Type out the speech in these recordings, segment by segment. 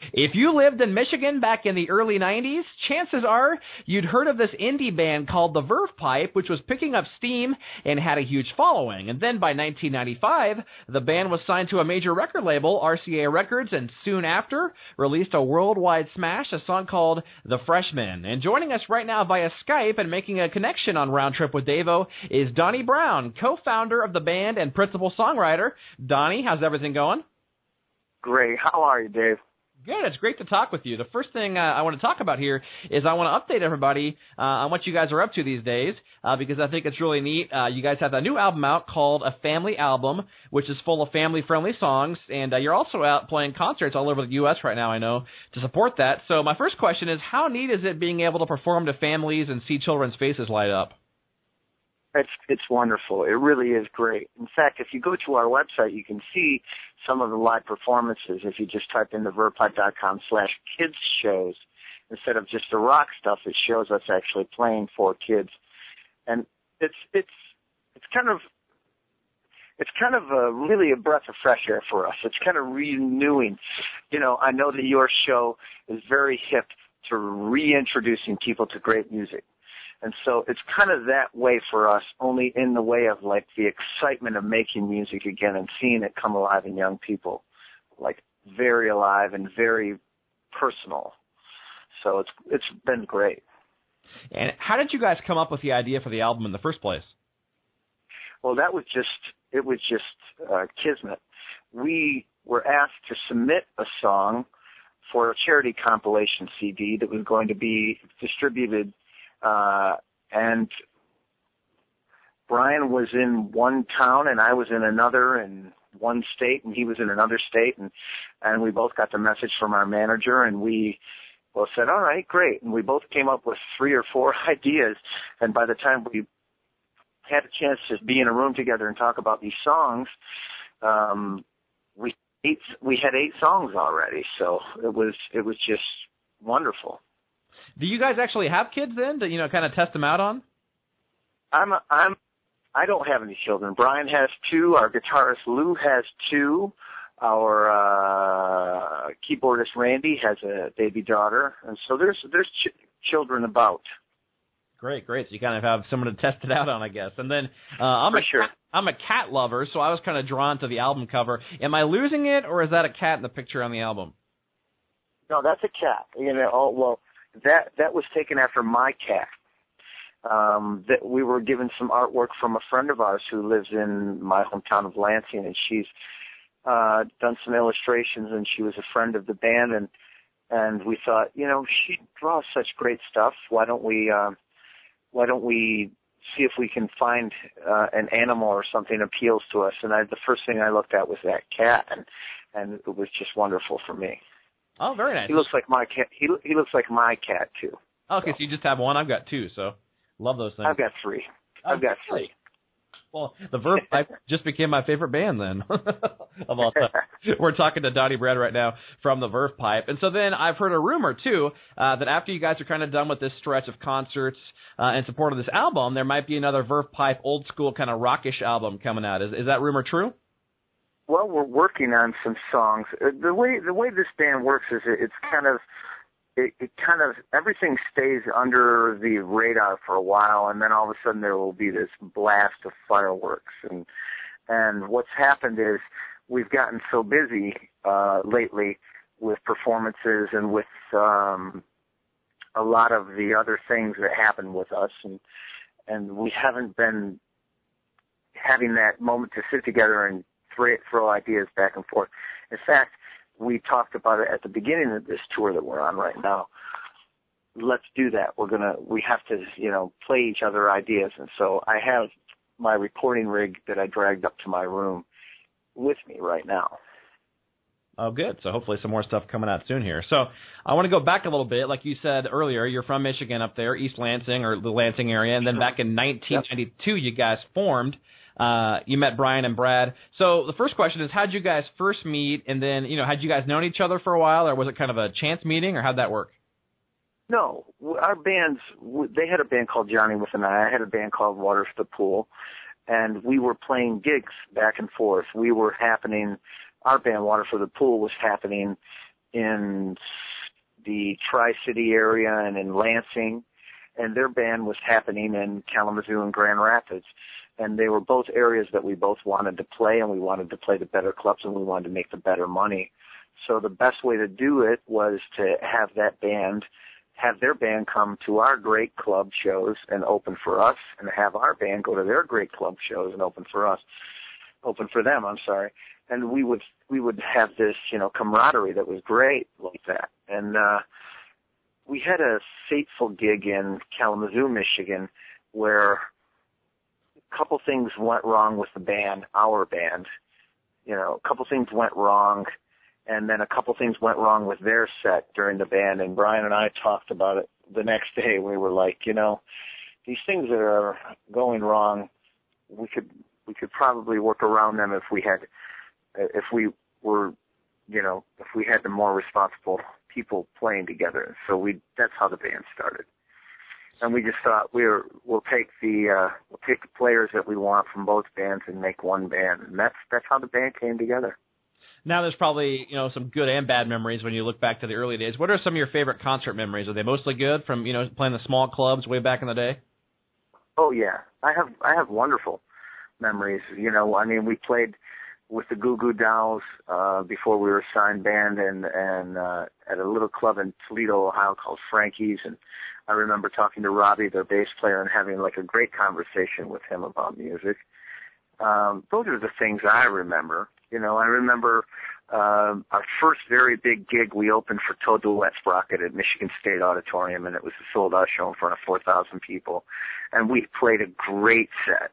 If you lived in Michigan back in the early 90s, chances are you'd heard of this indie band called the Verve Pipe, which was picking up steam and had a huge following. And then by 1995, the band was signed to a major record label, RCA Records, and soon after released a worldwide smash, a song called The Freshman. And joining us right now via Skype and making a connection on Round Trip with Davo is Donnie Brown, co-founder of the band and principal songwriter. Donnie, how's everything going? Great. How are you, Dave? Good. It's great to talk with you. The first thing I want to talk about here is I want to update everybody on what you guys are up to these days because I think it's really neat. You guys have a new album out called A Family Album, which is full of family-friendly songs, and you're also out playing concerts all over the U.S. right now, I know, to support that. So my first question is, how neat is it being able to perform to families and see children's faces light up? It's wonderful. It really is great. In fact, if you go to our website, you can see some of the live performances. If you just type in the vervepipe.com/kids shows, instead of just the rock stuff, it shows us actually playing for kids. And it's kind of really a breath of fresh air for us. It's kind of renewing. You know, I know that your show is very hip to reintroducing people to great music. And so it's kind of that way for us, only in the way of like the excitement of making music again and seeing it come alive in young people, like very alive and very personal. So it's been great. And how did you guys come up with the idea for the album in the first place? Well, it was just kismet. We were asked to submit a song for a charity compilation CD that was going to be distributed. And Brian was in one town and I was in another, in one state and he was in another state, and we both got the message from our manager, and we both said, all right, great. And we both came up with 3 or 4 ideas, and by the time we had a chance to be in a room together and talk about these songs, we had 8 songs already, so it was just wonderful. Do you guys actually have kids then to, kind of test them out on? I don't have any children. Brian has 2. Our guitarist Lou has 2. Our keyboardist Randy has a baby daughter, and so there's children about. Great. So you kind of have someone to test it out on, I guess. And then I'm a cat lover, so I was kind of drawn to the album cover. Am I losing it, or is that a cat in the picture on the album? No, that's a cat. That was taken after my cat. That we were given some artwork from a friend of ours who lives in my hometown of Lansing, and she's done some illustrations, and she was a friend of the band, and we thought, she draws such great stuff. Why don't we see if we can find an animal or something appeals to us? And the first thing I looked at was that cat, and it was just wonderful for me. Oh, very nice. He looks like my cat. He looks like my cat too. Okay, so you just have one. I've got 2, so love those things. I've got 3. I've got 3. Well, the Verve Pipe just became my favorite band then. Of all time. We're talking to Donnie Brown right now from the Verve Pipe. And so then I've heard a rumor, too, that after you guys are kind of done with this stretch of concerts in support of this album, there might be another Verve Pipe old school kind of rockish album coming out. Is that rumor true? Well, we're working on some songs. The way this band works is it's kind of everything stays under the radar for a while, and then all of a sudden there will be this blast of fireworks. And what's happened is we've gotten so busy lately with performances and with a lot of the other things that happen with us, and we haven't been having that moment to sit together and throw ideas back and forth. In fact, we talked about it at the beginning of this tour that we're on right now. Let's do that. We have to, play each other ideas. And so I have my recording rig that I dragged up to my room with me right now. Oh, good. So hopefully some more stuff coming out soon here. So I want to go back a little bit. Like you said earlier, you're from Michigan up there, East Lansing or the Lansing area. And then back in 1992, you guys formed. You met Brian and Brad. So the first question is, how'd you guys first meet? And then, had you guys known each other for a while, or was it kind of a chance meeting, or how'd that work? No, our bands, they had a band called Johnny with an Eye. I had a band called Water for the Pool, and we were playing gigs back and forth. Our band, Water for the Pool, was happening in the Tri-City area and in Lansing, and their band was happening in Kalamazoo and Grand Rapids. And they were both areas that we both wanted to play, and we wanted to play the better clubs, and we wanted to make the better money. So the best way to do it was to have that band, have their band come to our great club shows and open for us, and have our band go to their great club shows and open for them, And we would have this, camaraderie that was great like that. And we had a fateful gig in Kalamazoo, Michigan, where a couple things went wrong with the band, our band. A couple things went wrong, and then a couple things went wrong with their set during the band. And Brian and I talked about it the next day. We were like, these things that are going wrong, we could probably work around them if we had the more responsible people playing together. So that's how the band started. And we just thought we'll take the players that we want from both bands and make one band, and that's how the band came together. Now there's probably some good and bad memories when you look back to the early days. What are some of your favorite concert memories? Are they mostly good from playing the small clubs way back in the day? Oh yeah, I have wonderful memories. We played with the Goo Goo Dolls before we were a signed band, and at a little club in Toledo, Ohio called Frankie's, and I remember talking to Robbie, their bass player, and having like a great conversation with him about music. Those are the things I remember. I remember our first very big gig. We opened for Toad the Wet Sprocket at Michigan State Auditorium, and it was a sold-out show in front of 4,000 people, and we played a great set.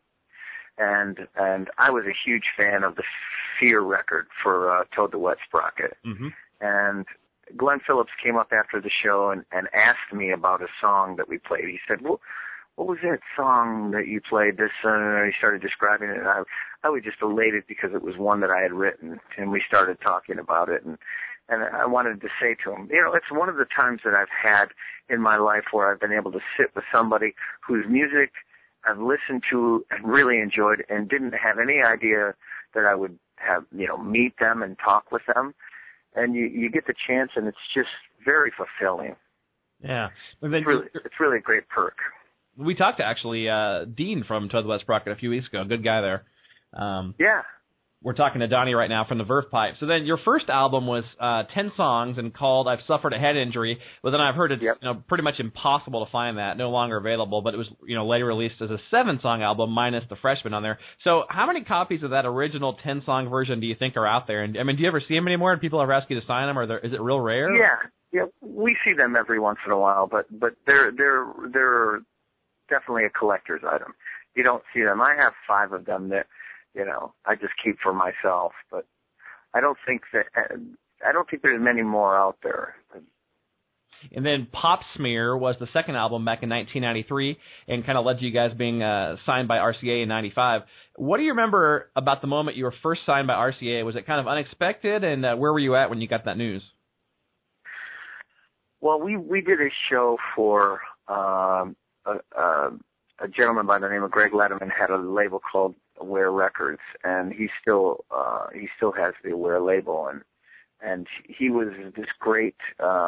And I was a huge fan of the Fear record for Toad the Wet Sprocket. Mm-hmm. And Glenn Phillips came up after the show and asked me about a song that we played. He said, well, what was that song that you played? This, he started describing it, and I was just elated because it was one that I had written, and we started talking about it, and I wanted to say to him, it's one of the times that I've had in my life where I've been able to sit with somebody whose music I've listened to and really enjoyed and didn't have any idea that I would have, meet them and talk with them. And you get the chance, and it's just very fulfilling. Yeah. It's really a great perk. We talked to, actually, Dean from Toad the Wet Sprocket a few weeks ago. Good guy there. Yeah. We're talking to Donnie right now from the Verve Pipe. So then your first album was 10 songs and called I've Suffered a Head Injury. But then I've heard it's pretty much impossible to find that, no longer available. But it was later released as a 7-song album minus the Freshman on there. So how many copies of that original 10-song version do you think are out there? And do you ever see them anymore? And people ever ask you to sign them? Or is it real rare? Yeah, we see them every once in a while, but they're definitely a collector's item. You don't see them. I have 5 of them that I just keep for myself, but I don't think there's many more out there. And then Pop Smear was the second album back in 1993 and kind of led to you guys being signed by RCA in 95. What do you remember about the moment you were first signed by RCA? Was it kind of unexpected, and where were you at when you got that news? Well, we did a show for a gentleman by the name of Greg Letterman, had a label called Aware Records, and he still has the Aware label, and he was this great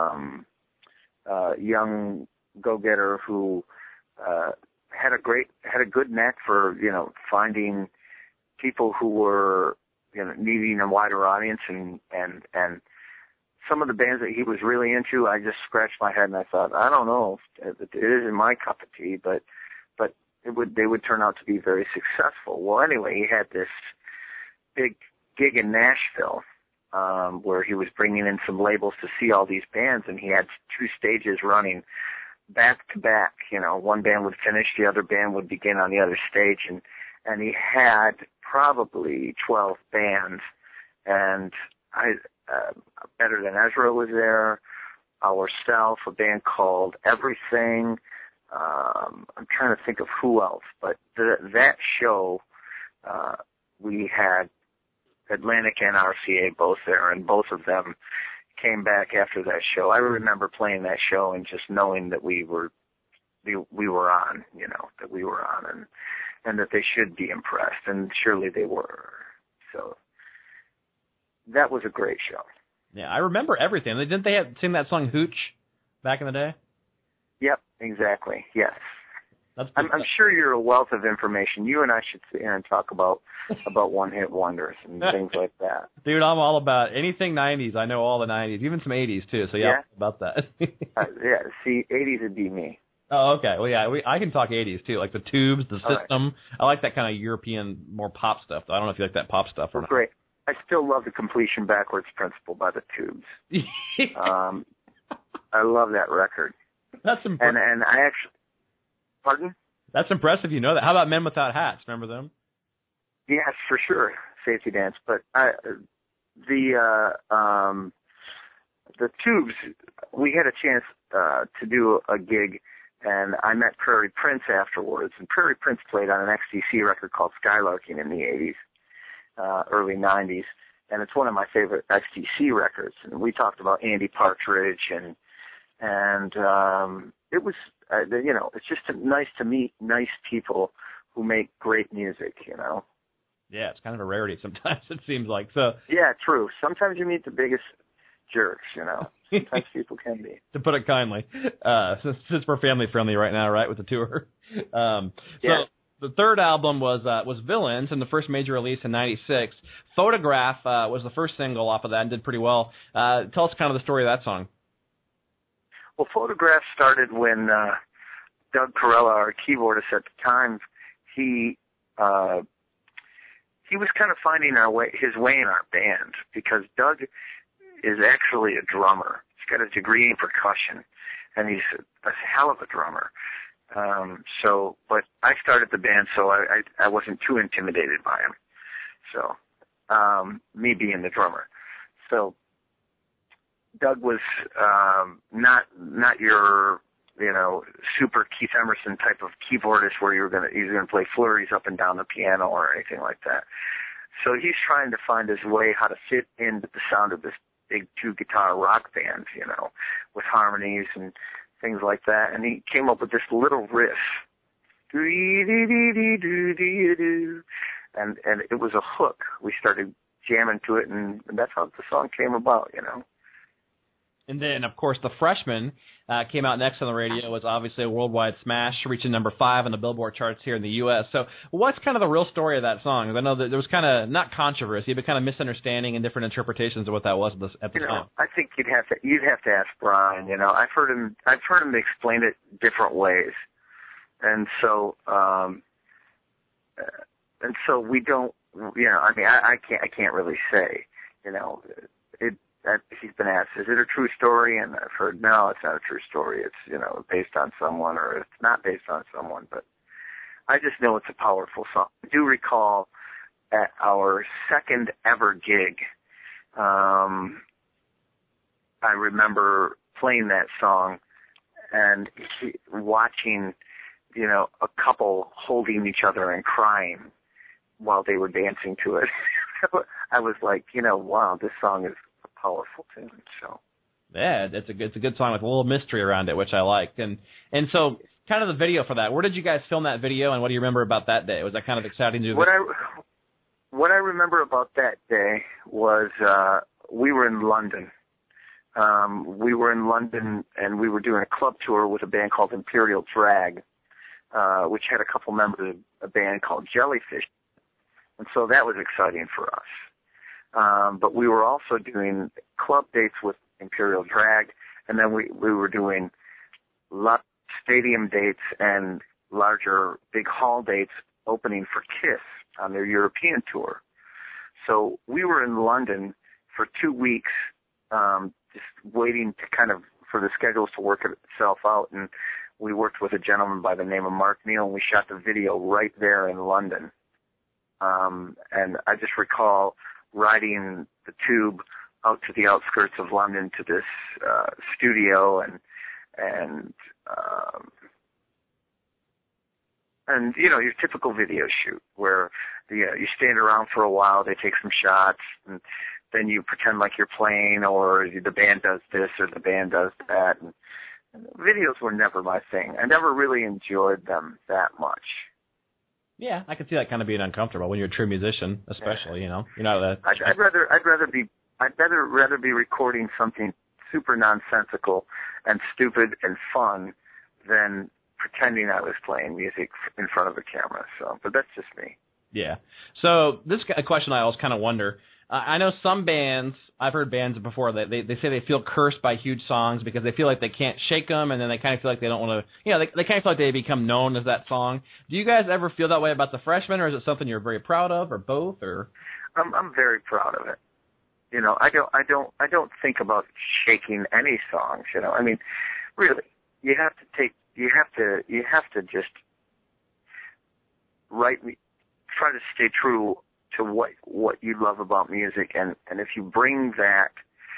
young go-getter who had a good knack for finding people who were needing a wider audience, and some of the bands that he was really into, I just scratched my head and I thought, I don't know, it isn't my cup of tea, but they would turn out to be very successful. Well, anyway, he had this big gig in Nashville where he was bringing in some labels to see all these bands, and he had 2 stages running back to back. One band would finish, the other band would begin on the other stage, and he had probably 12 bands, and Better Than Ezra was there, Ourself, a band called Everything. I'm trying to think of who else, but that show, we had Atlantic and RCA both there, and both of them came back after that show. I remember playing that show and just knowing that we were on, that we were on, and that they should be impressed, and surely they were. So that was a great show. Yeah, I remember everything. Didn't they sing that song Hooch back in the day? Yep, exactly. Yes. I'm sure you're a wealth of information. You and I should sit here and talk about one-hit wonders and things like that. Dude, I'm all about anything 90s. I know all the 90s, even some 80s too. So yeah, about that. Yeah, see, 80s would be me. Oh, okay. Well, yeah, I can talk 80s too, like the Tubes, the System. Right. I like that kind of European, more pop stuff. I don't know if you like that pop stuff or not. Great. I still love the Completion Backwards Principle by the Tubes. I love that record. That's impressive. And I actually, pardon? That's impressive. You know that. How about Men Without Hats? Remember them? Yes, for sure. Safety Dance. But the Tubes, we had a chance to do a gig, and I met Prairie Prince afterwards. And Prairie Prince played on an XTC record called Skylarking in the 80s, early 90s. And it's one of my favorite XTC records. And we talked about Andy Partridge and it was, it's just nice to meet nice people who make great music, Yeah, it's kind of a rarity sometimes, it seems like. So. Yeah, true. Sometimes you meet the biggest jerks, Sometimes people can be. To put it kindly. Since we're family friendly right now, right, with the tour. Yeah. The third album was Villains, and the first major release in '96. Photograph was the first single off of that and did pretty well. Tell us kind of the story of that song. Well, Photograph started when Doug Corella, our keyboardist at the time, he was kind of finding his way in our band, because Doug is actually a drummer. He's got a degree in percussion, and he's a hell of a drummer. But I started the band, so I wasn't too intimidated by him. So, me being the drummer. So, Doug was not your super Keith Emerson type of keyboardist where he's gonna play flurries up and down the piano or anything like that. So he's trying to find his way how to fit into the sound of this big 2-guitar rock band, with harmonies and things like that. And he came up with this little riff, and it was a hook. We started jamming to it, and that's how the song came about, And then, of course, The Freshman came out next on the radio. It was obviously a worldwide smash, reaching number 5 on the Billboard charts here in the U.S. So what's kind of the real story of that song? I know that there was kind of, not controversy, but kind of misunderstanding and different interpretations of what that was at the time. I think you'd have to ask Brian. I've heard him explain it different ways. And so we don't, I can't really say, he's been asked, is it a true story? And I've heard, no, it's not a true story. It's, based on someone, or it's not based on someone. But I just know it's a powerful song. I do recall at our second ever gig, I remember playing that song and watching, a couple holding each other and crying while they were dancing to it. I was like, wow, this song is powerful tune. So yeah, it's a good song with a little mystery around it, which I liked. And so kind of the video for that. Where did you guys film that video, and what do you remember about that day? Was that kind of exciting to do? What I remember about that day was we were in London. We were in London, and we were doing a club tour with a band called Imperial Drag, which had a couple members of a band called Jellyfish. And so that was exciting for us. But we were also doing club dates with Imperial Drag, and then we were doing stadium dates and larger big hall dates opening for Kiss on their European tour. So we were in London for 2 weeks, just waiting for the schedules to work itself out, and we worked with a gentleman by the name of Mark Neal, and we shot the video right there in London. And I just recall riding the tube out to the outskirts of London to this studio, and your typical video shoot where you stand around for a while, they take some shots, and then you pretend like you're playing, or the band does this or the band does that. And videos were never my thing. I never really enjoyed them that much. Yeah, I could see that kind of being uncomfortable when you're a true musician, especially. You're not I'd rather be I'd rather be recording something super nonsensical and stupid and fun than pretending I was playing music in front of a camera. So, but that's just me. Yeah. So this a question I always kind of wonder. I know some bands, I've heard bands before, that they say they feel cursed by huge songs because they feel like they can't shake them, and then they kind of feel like they don't want to, they kind of feel like they become known as that song. Do you guys ever feel that way about the Freshmen, or is it something you're very proud of, or both, or? I'm very proud of it. I don't think about shaking any songs, I mean, really, you have to just try to stay true to what you love about music, and if you bring that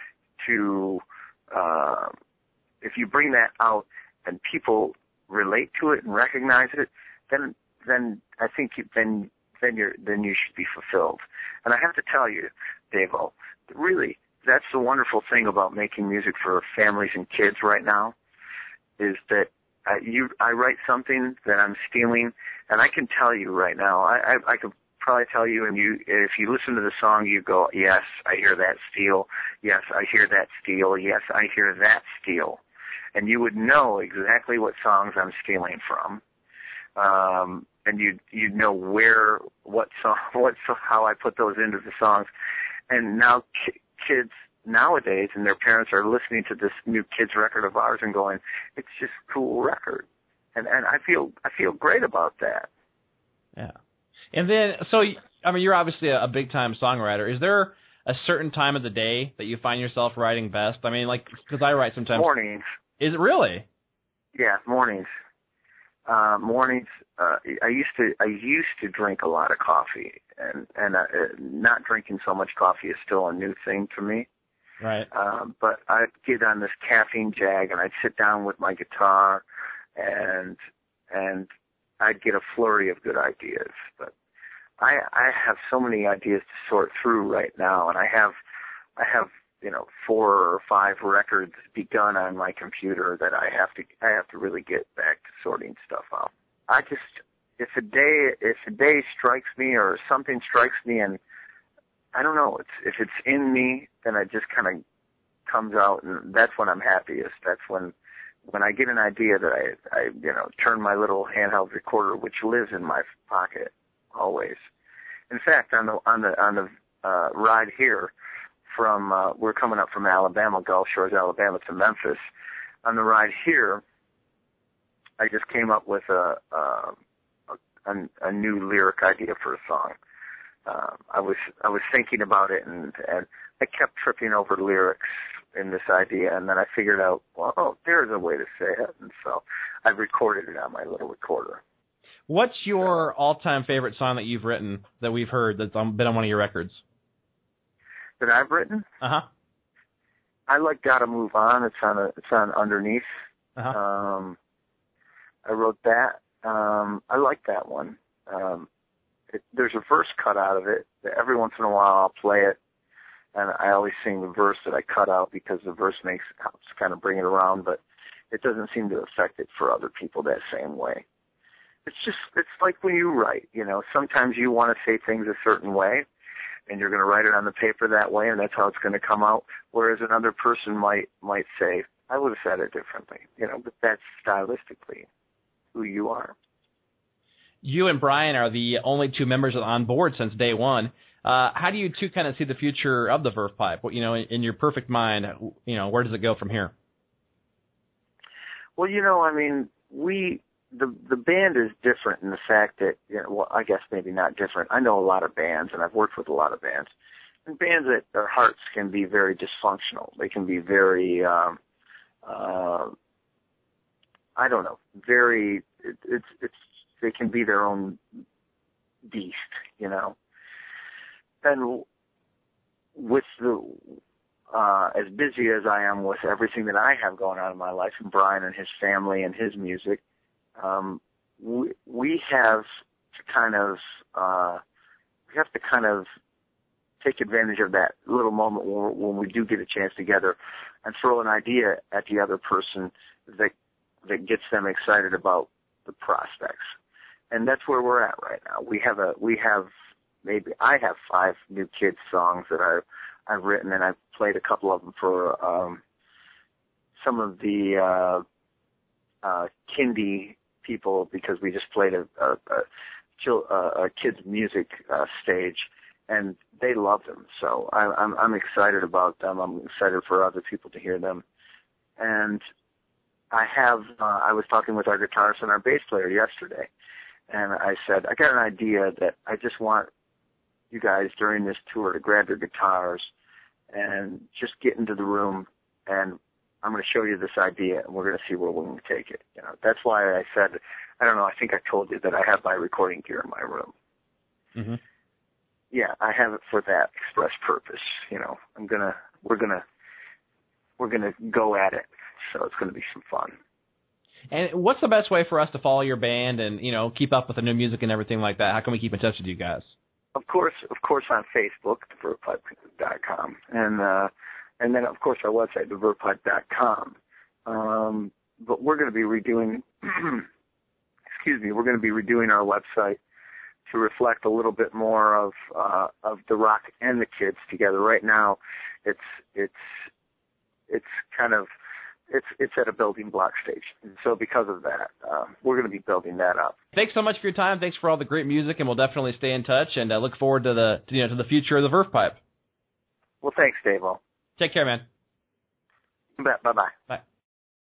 out and people relate to it and recognize it, then I think you should be fulfilled. And I have to tell you, Dave-O, really, that's the wonderful thing about making music for families and kids right now, is that I write something that I'm stealing, and I can tell you right now, I could probably tell you, and if you listen to the song, you go, yes, I hear that steal, yes, I hear that steal, yes, I hear that steal, and you would know exactly what songs I'm stealing from, and you'd know how I put those into the songs, and now kids nowadays and their parents are listening to this new kids record of ours and going, it's just a cool record, and I feel great about that. Yeah. And then, so, I mean, you're obviously a big-time songwriter. Is there a certain time of the day that you find yourself writing best? I mean, like, because I write sometimes. Mornings. Is it really? Yeah, mornings. Mornings. I used to drink a lot of coffee, and not drinking so much coffee is still a new thing to me. Right. But I'd get on this caffeine jag, and I'd sit down with my guitar, and I'd get a flurry of good ideas. But I have so many ideas to sort through right now, and I have 4 or 5 records begun on my computer that I have to really get back to sorting stuff out. If a day strikes me or something strikes me, and I don't know, if it's in me, then it just kind of comes out, and that's when I'm happiest. That's when I get an idea that I turn my little handheld recorder, which lives in my pocket always. In fact, on the ride here from we're coming up from Alabama, Gulf Shores, Alabama to Memphis. On the ride here, I just came up with a new lyric idea for a song. I was thinking about it, and I kept tripping over lyrics in this idea, and then I figured out, well, there's a way to say it, and so I recorded it on my little recorder. What's your all-time favorite song that you've written that we've heard that's been on one of your records? That I've written? Uh-huh. I like "Gotta Move On." It's on Underneath. Uh-huh. I wrote that. I like that one. There's a verse cut out of it. Every once in a while I'll play it, and I always sing the verse that I cut out because the verse helps kind of bring it around, but it doesn't seem to affect it for other people that same way. It's like when you write, sometimes you want to say things a certain way, and you're going to write it on the paper that way, and that's how it's going to come out, whereas another person might say, I would have said it differently, but that's stylistically who you are. You and Brian are the only 2 members on board since day one. How do you 2 kind of see the future of the Verve Pipe? In your perfect mind, where does it go from here? Well, I mean, the band is different in the fact that, I guess maybe not different. I know a lot of bands, and I've worked with a lot of bands. And bands that their hearts can be very dysfunctional. They can be very, they can be their own beast, And with as busy as I am with everything that I have going on in my life, and Brian and his family and his music, we have to kind of take advantage of that little moment when we do get a chance together and throw an idea at the other person that gets them excited about the prospects. And that's where we're at right now. I have 5 new kids songs that I've written, and I've played a couple of them for some of the Kindy people, because we just played a kids music stage, and they love them. So I'm excited about them. I'm excited for other people to hear them. And I was talking with our guitarist and our bass player yesterday, and I said, I got an idea that I just want you guys during this tour to grab your guitars and just get into the room, and I'm going to show you this idea, and we're going to see where we're going to take it. You know, that's why I said, I don't know, I think I told you that I have my recording gear in my room. Mm-hmm. Yeah, I have it for that express purpose. You know, we're gonna go at it. So it's going to be some fun. And what's the best way for us to follow your band and, you know, keep up with the new music and everything like that? How can we keep in touch with you guys? Of course on Facebook, thevervepipe.com, and then of course our website, thevervepipe.com. But we're going to be redoing, we're going to be redoing our website to reflect a little bit more of the rock and the kids together. Right now, it's kind of it's at a building block stage, and so because of that, we're going to be building that up. Thanks so much for your time. Thanks for all the great music, and we'll definitely stay in touch. And I look forward to the future of the Verve Pipe. Well, thanks, Dave-O. Take care, man. You bet. Bye-bye. Bye.